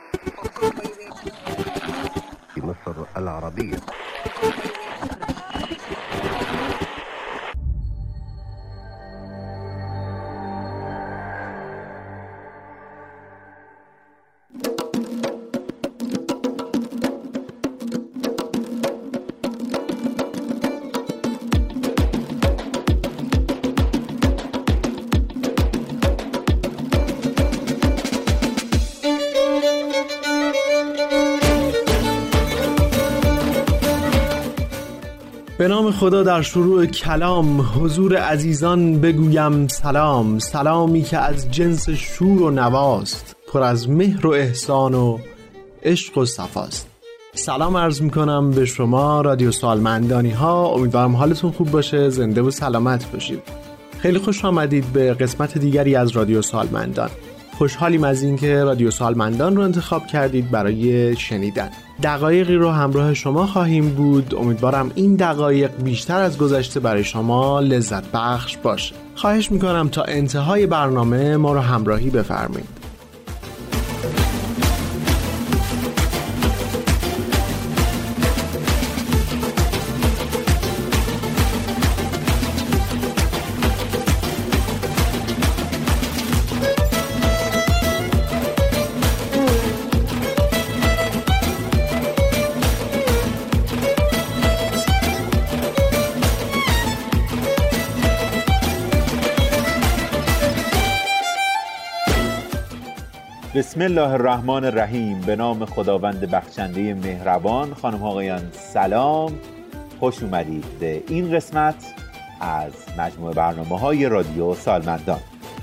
مصر العربية. به نام خدا در شروع کلام حضور عزیزان بگویم سلام، سلامی که از جنس شور و نواست، پر از مهر و احسان و عشق و صفاست. سلام عرض میکنم به شما رادیو سالمندانی ها، امیدوارم حالتون خوب باشه، زنده و سلامت باشید. خیلی خوش آمدید به قسمت دیگری از رادیو سالمندان. خوشحالیم از اینکه رادیو سالمندان رو انتخاب کردید برای شنیدن. دقایقی رو همراه شما خواهیم بود. امیدوارم این دقایق بیشتر از گذشته برای شما لذت بخش باشه. خواهش میکنم تا انتهای برنامه ما رو همراهی بفرمایید. بسم الله الرحمن الرحیم. به نام خداوند بخشنده مهربان. خانم آقایان سلام، خوش اومدید به این قسمت از مجموعه برنامه‌های رادیو سالمندان.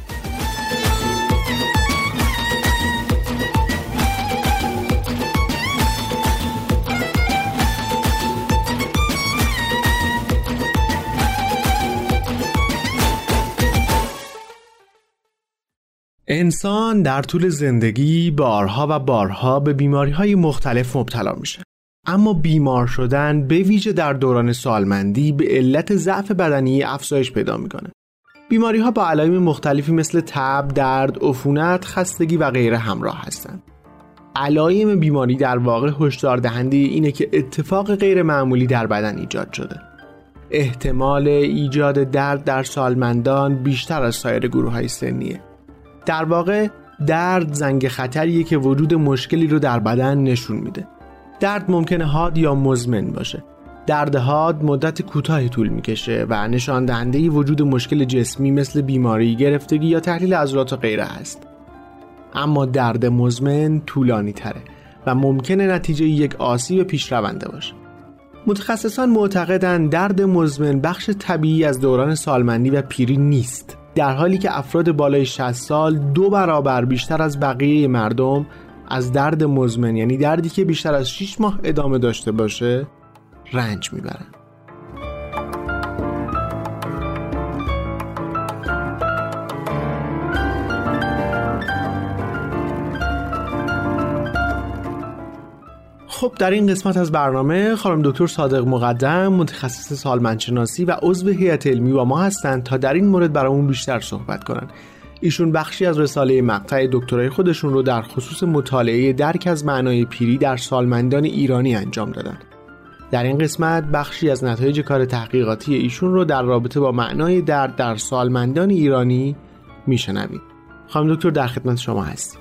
انسان در طول زندگی بارها و بارها به بیماری‌های مختلف مبتلا میشه. اما بیمار شدن به ویژه در دوران سالمندی به علت ضعف بدنی افزایش پیدا میکنه. بیماری‌ها با علائم مختلفی مثل تب، درد، عفونت، خستگی و غیره همراه هستند. علائم بیماری در واقع هشدار دهنده اینه که اتفاق غیر معمولی در بدن ایجاد شده. احتمال ایجاد درد در سالمندان بیشتر از سایر گروه‌های سنیه. در واقع درد زنگ خطریه که وجود مشکلی رو در بدن نشون میده. درد ممکنه حاد یا مزمن باشه. درد حاد مدت کوتاهی طول میکشه و نشان دهنده وجود مشکل جسمی مثل بیماری، گرفتگی یا تحلیل عضلات و غیره است. اما درد مزمن طولانی تره و ممکنه نتیجه یک آسیب پیشرونده باشه. متخصصان معتقدند درد مزمن بخش طبیعی از دوران سالمندی و پیری نیست، در حالی که افراد بالای 60 سال 2 برابر بیشتر از بقیه مردم از درد مزمن، یعنی دردی که بیشتر از 6 ماه ادامه داشته باشه، رنج میبرن. خب در این قسمت از برنامه خانم دکتر صادق مقدم، متخصص سالمندشناسی و عضو هیئت علمی با ما هستند تا در این مورد برامون بیشتر صحبت کنن. ایشون بخشی از رساله مقطع دکترای خودشون رو در خصوص مطالعه درک از معنای پیری در سالمندان ایرانی انجام دادن. در این قسمت بخشی از نتایج کار تحقیقاتی ایشون رو در رابطه با معنای درد در سالمندان ایرانی میشنوید. خانم دکتر در خدمت شما هستیم.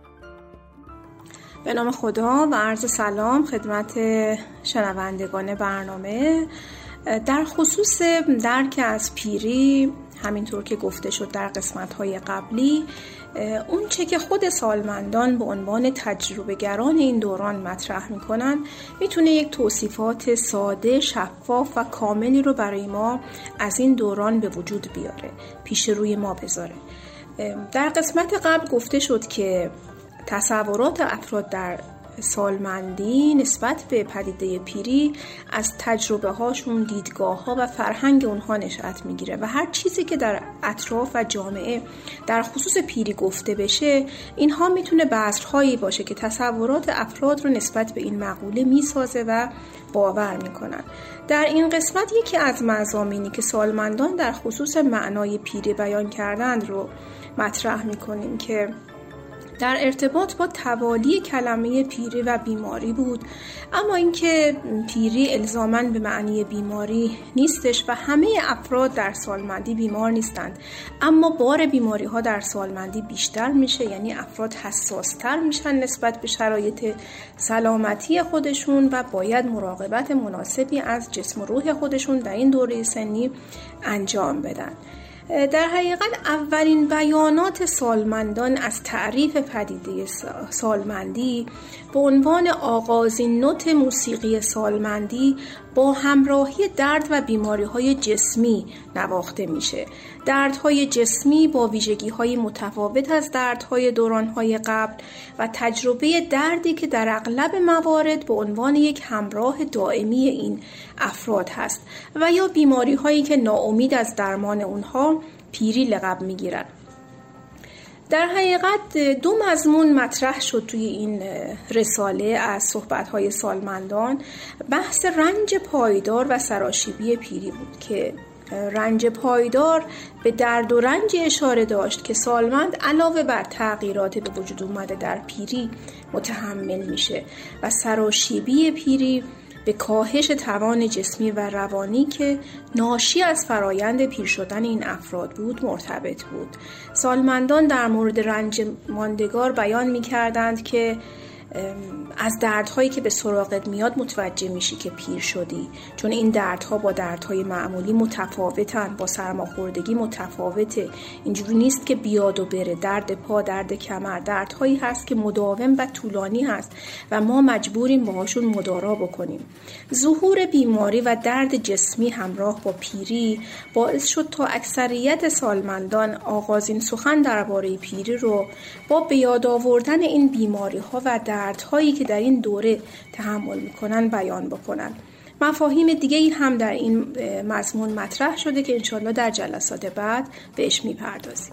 به نام خدا و عرض سلام خدمت شنوندگان برنامه. در خصوص درک از پیری، همینطور که گفته شد در قسمت‌های قبلی، اون چه که خود سالمندان به عنوان تجربه‌گران این دوران مطرح می‌کنن میتونه یک توصیفات ساده، شفاف و کاملی رو برای ما از این دوران به وجود بیاره، پیش روی ما بذاره. در قسمت قبل گفته شد که تصورات افراد در سالمندی نسبت به پدیده پیری از تجربه هاشون، دیدگاه ها و فرهنگ اونها نشأت میگیره و هر چیزی که در اطراف و جامعه در خصوص پیری گفته بشه، اینها میتونه بذرهایی باشه که تصورات افراد رو نسبت به این مقوله میسازه و باور میکنن. در این قسمت یکی از مضامینی که سالمندان در خصوص معنای پیری بیان کردند رو مطرح میکنیم که در ارتباط با توالی کلمه پیری و بیماری بود، اما اینکه پیری الزاماً به معنی بیماری نیستش و همه افراد در سالمندی بیمار نیستند، اما بار بیماری ها در سالمندی بیشتر میشه، یعنی افراد حساستر میشن نسبت به شرایط سلامتی خودشون و باید مراقبت مناسبی از جسم و روح خودشون در این دوره سنی انجام بدن. در حقیقت اولین بیانات سالمندان از تعریف پدیده سالمندی به عنوان آغازین نوت موسیقی سالمندی با همراهی درد و بیماری‌های جسمی نواخته میشه. دردهای جسمی با ویژگی‌های متفاوت از دردهای دوران‌های قبل و تجربه دردی که در اغلب موارد به عنوان یک همراه دائمی این افراد هست و یا بیماری‌هایی که ناامید از درمان اونها پیری لقب می‌گیرند. در حقیقت دو مضمون مطرح شد توی این رساله از صحبت‌های سالمندان. بحث رنج پایدار و سراشیبی پیری بود که رنج پایدار به درد و رنج اشاره داشت که سالمند علاوه بر تغییرات به وجود اومده در پیری متحمل میشه و سراشیبی پیری به کاهش توان جسمی و روانی که ناشی از فرایند پیر شدن این افراد بود مرتبط بود. سالمندان در مورد رنج ماندگار بیان می‌کردند که از دردهایی که به سراغت میاد متوجه میشی که پیر شدی، چون این دردها با دردهای معمولی متفاوتن، با سرماخوردگی متفاوته. اینجوری نیست که بیاد و بره. درد پا، درد کمر، دردهایی هست که مداوم و طولانی هست و ما مجبوریم باهاشون مدارا بکنیم. ظهور بیماری و درد جسمی همراه با پیری باعث شد تا اکثریت سالمندان آغازین سخن درباره پیری رو با به یاد آوردن این بیماری ها و دردهایی که در این دوره تحمل میکنن بیان بکنن. مفاهیم دیگه ای هم در این مضمون مطرح شده که انشالله در جلسات بعد بهش میپردازیم.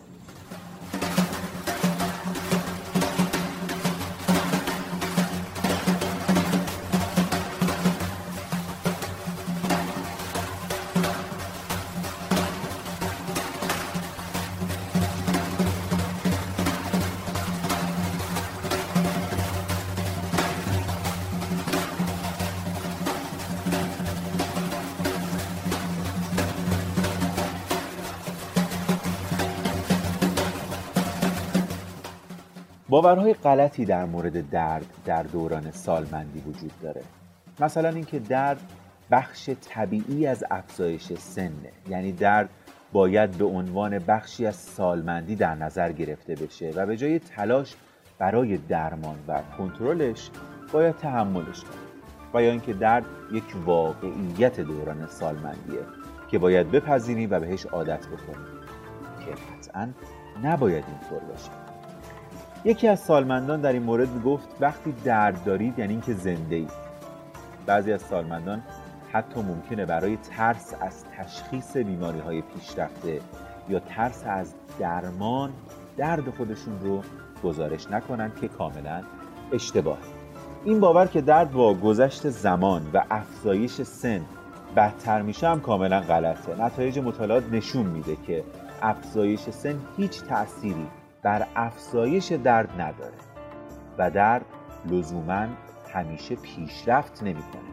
باورهای غلطی در مورد درد در دوران سالمندی وجود داره. مثلا اینکه درد بخش طبیعی از افزایش سنه، یعنی درد باید به عنوان بخشی از سالمندی در نظر گرفته بشه و به جای تلاش برای درمان و کنترلش باید تحملش کنه. و یا اینکه درد یک واقعیت دوران سالمندیه که باید بپذیریم و بهش عادت بکنیم که قطعاً نباید اینطور باشه. یکی از سالمندان در این مورد میگفت وقتی درد دارید یعنی اینکه زنده اید. بعضی از سالمندان حتی ممکنه برای ترس از تشخیص بیماری‌های پیشرفته یا ترس از درمان درد خودشون رو گزارش نکنن که کاملا اشتباهه. این باور که درد با گذشت زمان و افزایش سن بدتر میشه هم کاملا غلطه. نتایج مطالعات نشون میده که افزایش سن هیچ تأثیری بر افزایش درد نداره و درد لزوماً همیشه پیشرفت نمیکنه.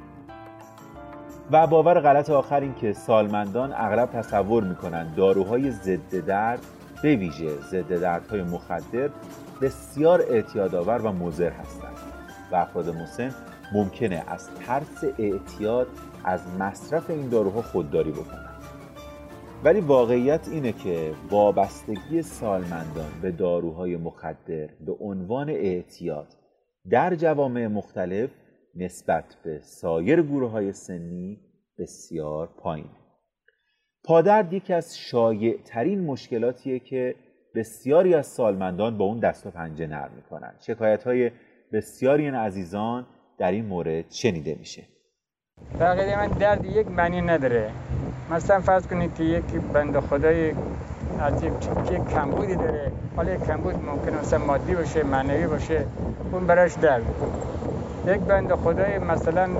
و باور غلط آخر این که سالمندان اغلب تصور میکنن داروهای ضد درد، به ویژه ضد دردهای مخدر، بسیار اعتیادآور و مضر هستند و افراد مسن ممکنه از ترس اعتیاد از مصرف این داروها خودداری بکنن. ولی واقعیت اینه که وابستگی سالمندان به داروهای مخدر به عنوان اعتیاد در جوامع مختلف نسبت به سایر گروه‌های سنی بسیار پایینه. پادرد یکی از شایع‌ترین مشکلاتیه که بسیاری از سالمندان با اون دست و پنجه نرم می‌کنن. شکایت‌های بسیاری از عزیزان در این مورد شنیده میشه. واقعا من درد یک معنی نداره. مثلا فرض کنید که یک بنده خدای از یک کمبودی داره، حالا یک کمبود ممکنه مثلا مادی باشه، معنوی باشه، اون براش درد. یک بنده خدای مثلا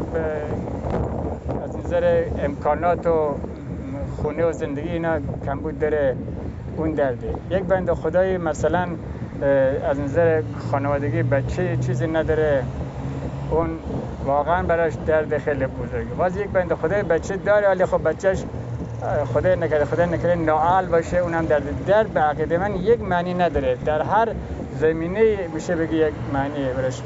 از نظر امکانات و خونه و زندگی اینا کمبود داره، اون درده. یک بنده خدای مثلا از نظر خانوادگی بچه چیزی نداره، اون واقعا براش درد خیلی بزرگه. باز یک بنده خدای بچه داره ولی خب بچهش خدای نکرده ناعال باشه، اونم درد به عقیده من یک معنی نداره، در هر زمینه میشه بگی یک معنی برش.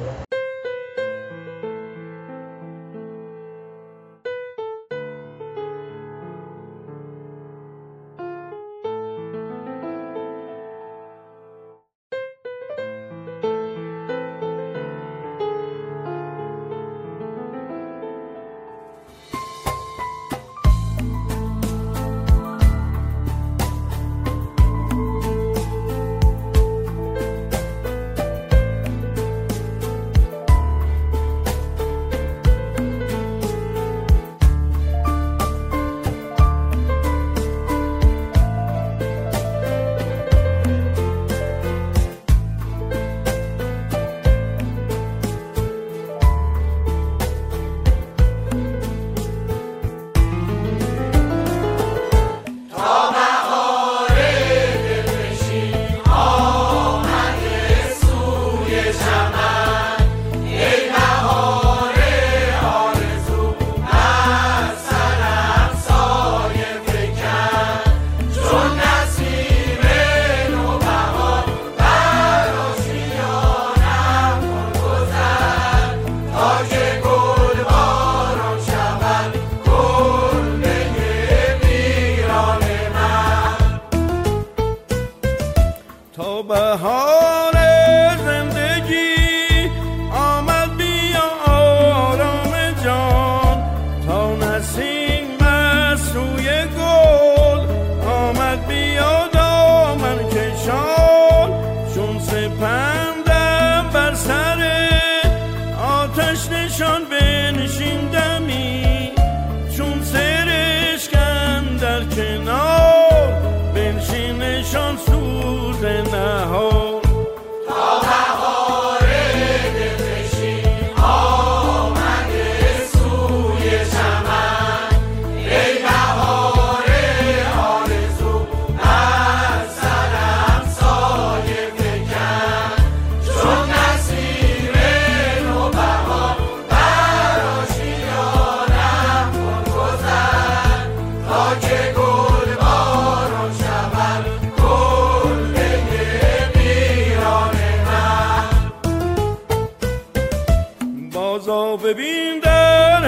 ببین در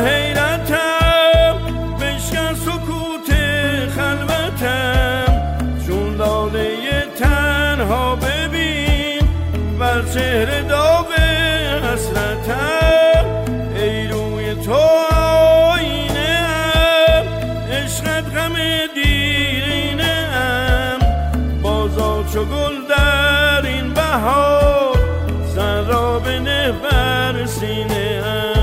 حیرتم بشکن سکوت خلوتم، چون لاله تنها ببین بر چهره داغ حسرتم، ای روی تو آینه ام عشقت غم دیرینه ام، بازا چو گل در این بهار سر را بنه بر سینه ام.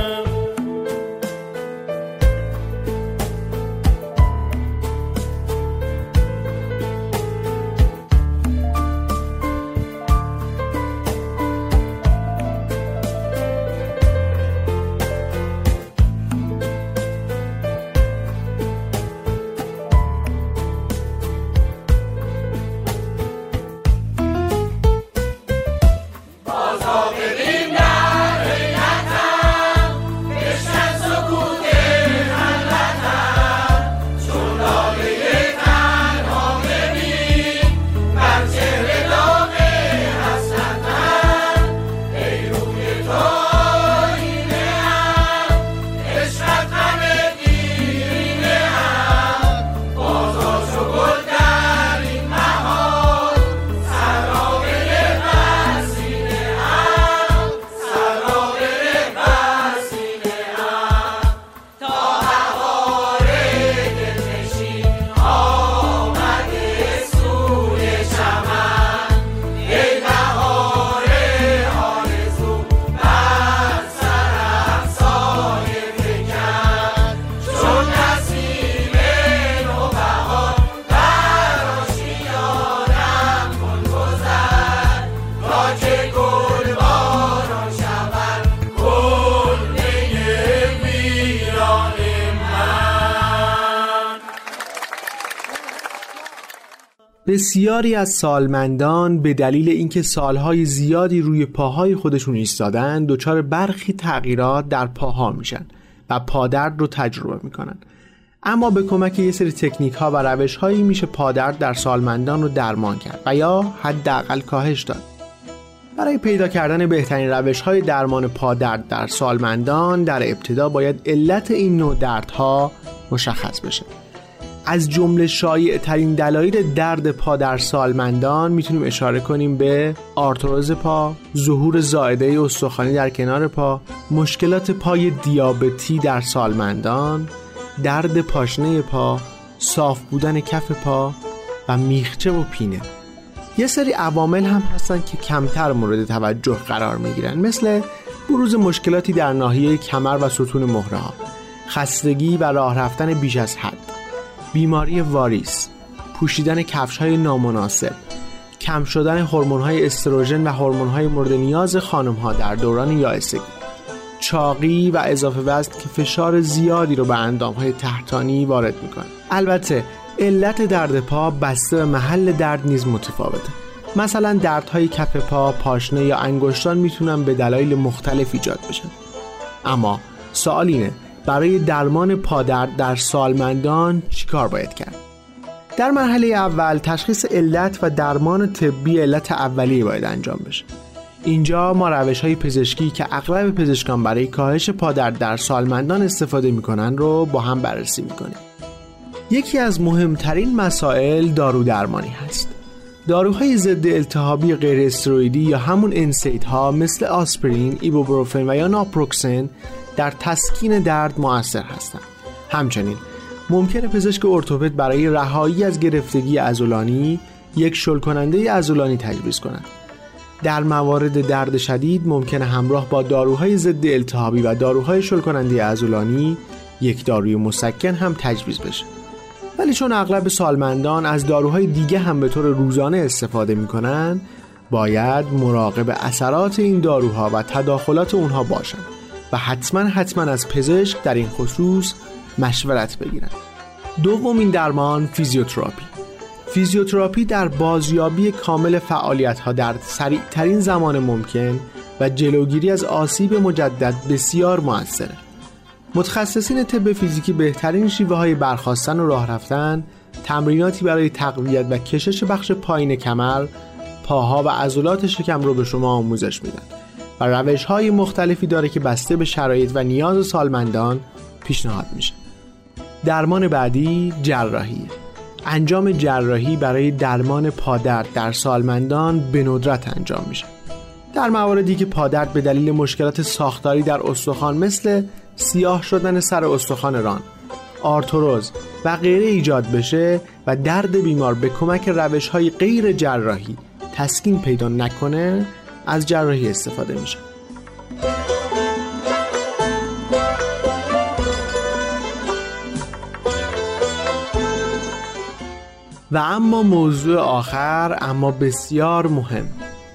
بازا ببین در حیرتم بسیاری از سالمندان به دلیل اینکه سالهای زیادی روی پاهای خودشون ایستادن دچار برخی تغییرات در پاها میشن و پادرد رو تجربه میکنن. اما به کمک یه سری تکنیک ها و روش هایی میشه پادرد در سالمندان رو درمان کرد و یا حداقل کاهش داد. برای پیدا کردن بهترین روش های درمان پادرد در سالمندان در ابتدا باید علت این نوع دردها مشخص بشه. از جمله شایع ترین دلایل درد پا در سالمندان میتونیم اشاره کنیم به آرتروز پا، ظهور زائده استخوانی در کنار پا، مشکلات پای دیابتی در سالمندان، درد پاشنه پا، صاف بودن کف پا و میخچه و پینه. یه سری عوامل هم هستن که کمتر مورد توجه قرار میگیرن، مثل بروز مشکلاتی در ناحیه کمر و ستون مهره ها، خستگی و راه رفتن بیش از حد، بیماری واریس، پوشیدن کفش‌های نامناسب، کم شدن هورمون‌های استروژن و هورمون‌های مورد نیاز خانم‌ها در دوران یائسگی، چاقی و اضافه وزن که فشار زیادی رو به اندام‌های تحتانی وارد می‌کنه. البته علت درد پا بسته به محل درد نیز متفاوته. مثلا دردهای کف پا، پاشنه یا انگشتان میتونن به دلایل مختلف ایجاد بشن. اما سوال اینه برای درمان پادرد در سالمندان چیکار باید کرد؟ در مرحله اول تشخیص علت و درمان طبی علت اولیه باید انجام بشه. اینجا ما روش‌های پزشکی که اغلب پزشکان برای کاهش پادرد در سالمندان استفاده می‌کنن رو با هم بررسی می‌کنیم. یکی از مهمترین مسائل دارو درمانی هست. داروهای ضد التهابی غیر استروئیدی یا همون انسیدها مثل آسپرین، ایبوپروفن و یا ناپروکسن در تسکین درد مؤثر هستند. همچنین ممکنه پزشک ارتوپد برای رهایی از گرفتگی عضلانی یک شل کننده عضلانی تجویز کند. در موارد درد شدید ممکنه همراه با داروهای ضد التهابی و داروهای شل کننده عضلانی یک داروی مسکن هم تجویز بشه. ولی چون اغلب سالمندان از داروهای دیگه هم به طور روزانه استفاده میکنن، باید مراقب اثرات این داروها و تداخلات اونها باشن و حتما از پزشک در این خصوص مشورت بگیرن. دومین درمان فیزیوتراپی. فیزیوتراپی در بازیابی کامل فعالیت‌ها در سریع‌ترین زمان ممکن و جلوگیری از آسیب مجدد بسیار مؤثره. متخصصین طب فیزیکی بهترین شیوه‌های برخاستن و راه رفتن، تمریناتی برای تقویت و کشش بخش پایین کمر، پاها و عضلات شکم رو به شما آموزش میدن و روش‌های مختلفی داره که بسته به شرایط و نیاز سالمندان پیشنهاد میشه. درمان بعدی جراحی. انجام جراحی برای درمان پادرد در سالمندان به ندرت انجام میشه. در مواردی که پادرد به دلیل مشکلات ساختاری در استخوان مثل سیاه شدن سر استخوان ران، آرتروز و غیره ایجاد بشه و درد بیمار به کمک روش‌های غیر جراحی تسکین پیدا نکنه، از جراحی استفاده میشه. و اما موضوع آخر اما بسیار مهم،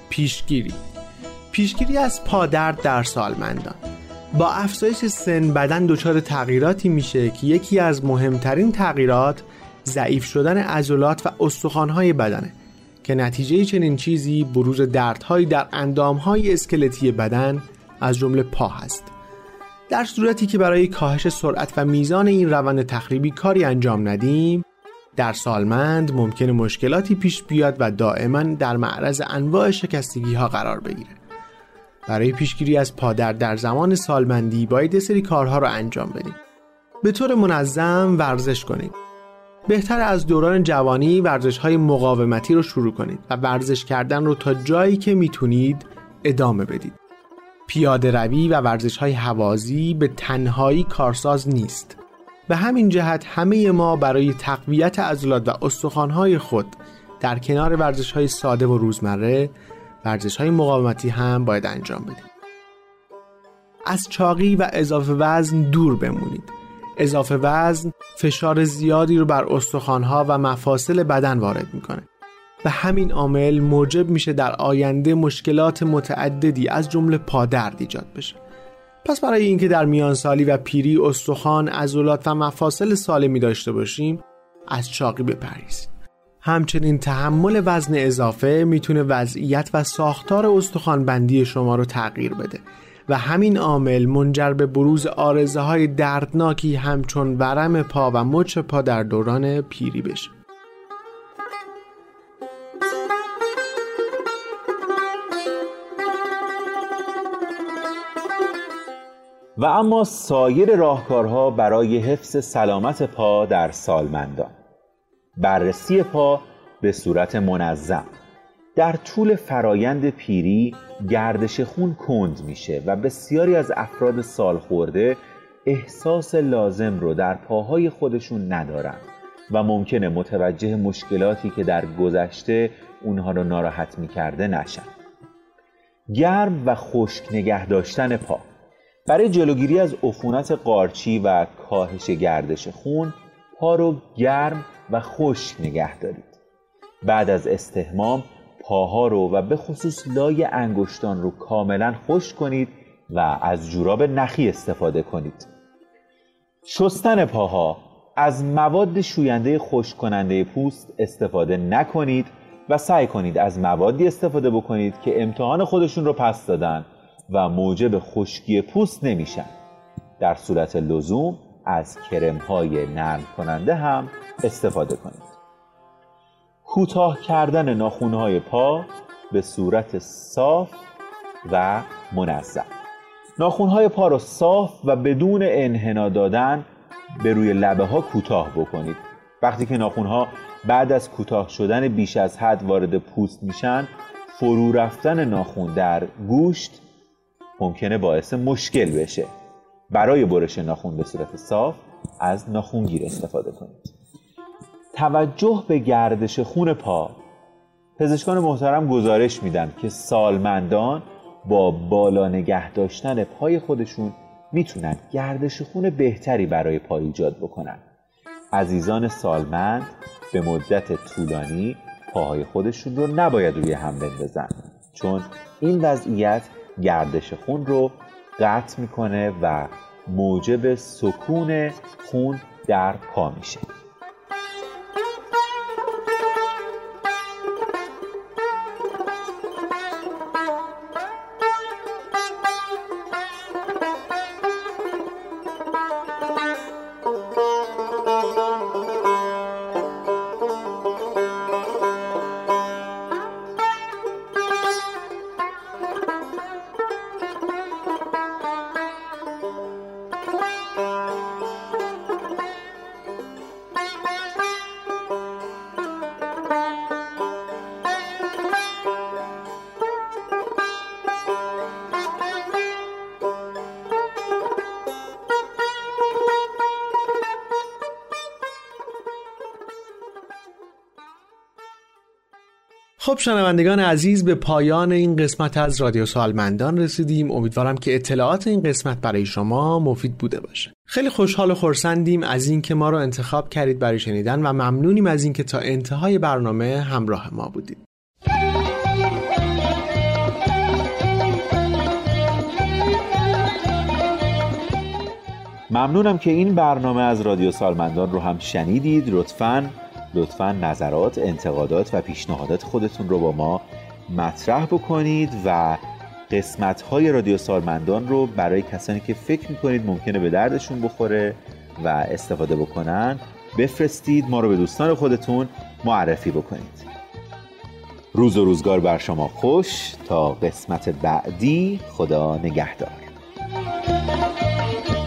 پیشگیری از پادرد در سالمندان. با افزایش سن بدن دچار تغییراتی میشه که یکی از مهمترین تغییرات ضعیف شدن عضلات و استخوان‌های بدنه که نتیجه چنین چیزی بروز دردهایی در اندام‌های اسکلتی بدن از جمله پا هست. در صورتی که برای کاهش سرعت و میزان این روند تخریبی کاری انجام ندیم، در سالمند ممکنه مشکلاتی پیش بیاد و دائما در معرض انواع شکستگی‌ها قرار بگیره. برای پیشگیری از پادرد در زمان سالمندی باید یه سری کارها رو انجام بدیم. به طور منظم ورزش کنید. بهتر از دوران جوانی ورزش‌های مقاومتی رو شروع کنید و ورزش کردن رو تا جایی که میتونید ادامه بدید. پیاده روی و ورزش‌های هوازی به تنهایی کارساز نیست. به همین جهت همه ما برای تقویت عضلات و استخوان‌های خود در کنار ورزش‌های ساده و روزمره ورزش‌های مقاومتی هم باید انجام بدیم. از چاقی و اضافه وزن دور بمونید. اضافه وزن فشار زیادی رو بر استخوان‌ها و مفاصل بدن وارد می‌کنه و همین عامل موجب میشه در آینده مشکلات متعددی از جمله پادرد ایجاد بشه. پس برای اینکه در میانسالی و پیری استخوان، عضلات و مفاصل سالمی داشته باشیم، از چاقی بپرهیزید. همچنین تحمل وزن اضافه میتونه وضعیت و ساختار استخوان‌بندی شما رو تغییر بده و همین عامل منجر به بروز عارضه‌های دردناکی همچون ورم پا و مچ پا در دوران پیری بشه. و اما سایر راهکارها برای حفظ سلامت پا در سالمندان. بررسی پا به صورت منظم. در طول فرایند پیری گردش خون کند میشه و بسیاری از افراد سالخورده احساس لازم رو در پاهای خودشون ندارن و ممکنه متوجه مشکلاتی که در گذشته اونها رو ناراحت میکرده نشن. گرم و خشک نگه داشتن پا. برای جلوگیری از عفونت قارچی و کاهش گردش خون، پا رو گرم و خشک نگه دارید. بعد از استحمام پاها رو و به خصوص لای انگشتان رو کاملا خشک کنید و از جوراب نخی استفاده کنید. شستن پاها. از مواد شوینده خشک کننده پوست استفاده نکنید و سعی کنید از موادی استفاده بکنید که امتحان خودشون رو پس دادن و موجب خشکی پوست نمیشن. در صورت لزوم از کرم‌های نرم کننده هم استفاده کنید. کوتاه کردن ناخن‌های پا به صورت صاف و منظم. ناخن‌های پا رو صاف و بدون انحنا دادن به روی لبه ها کوتاه بکنید. وقتی که ناخن‌ها بعد از کوتاه شدن بیش از حد وارد پوست میشن، فرو رفتن ناخن در گوشت ممکنه باعث مشکل بشه. برای برش ناخن به صورت صاف از ناخنگیر استفاده کنید. توجه به گردش خون پا. پزشکان محترم گزارش میدن که سالمندان با بالا نگه داشتن پای خودشون میتونن گردش خون بهتری برای پا ایجاد بکنن. عزیزان سالمند به مدت طولانی پاهای خودشون رو نباید روی هم بندازن، چون این وضعیت گردش خون رو قطع میکنه و موجب سکون خون در پا میشه. خب شنوندگان عزیز، به پایان این قسمت از رادیو سالمندان رسیدیم. امیدوارم که اطلاعات این قسمت برای شما مفید بوده باشه. خیلی خوشحال و خرسندیم از این که ما رو انتخاب کردید برای شنیدن و ممنونیم از این که تا انتهای برنامه همراه ما بودید. ممنونم که این برنامه از رادیو سالمندان رو هم شنیدید. لطفاً نظرات، انتقادات و پیشنهادات خودتون رو با ما مطرح بکنید و قسمت‌های رادیو سالمندان رو برای کسانی که فکر می‌کنید ممکنه به دردشون بخوره و استفاده بکنن بفرستید، ما رو به دوستان خودتون معرفی بکنید. روز و روزگار بر شما خوش. تا قسمت بعدی، خدا نگهدار.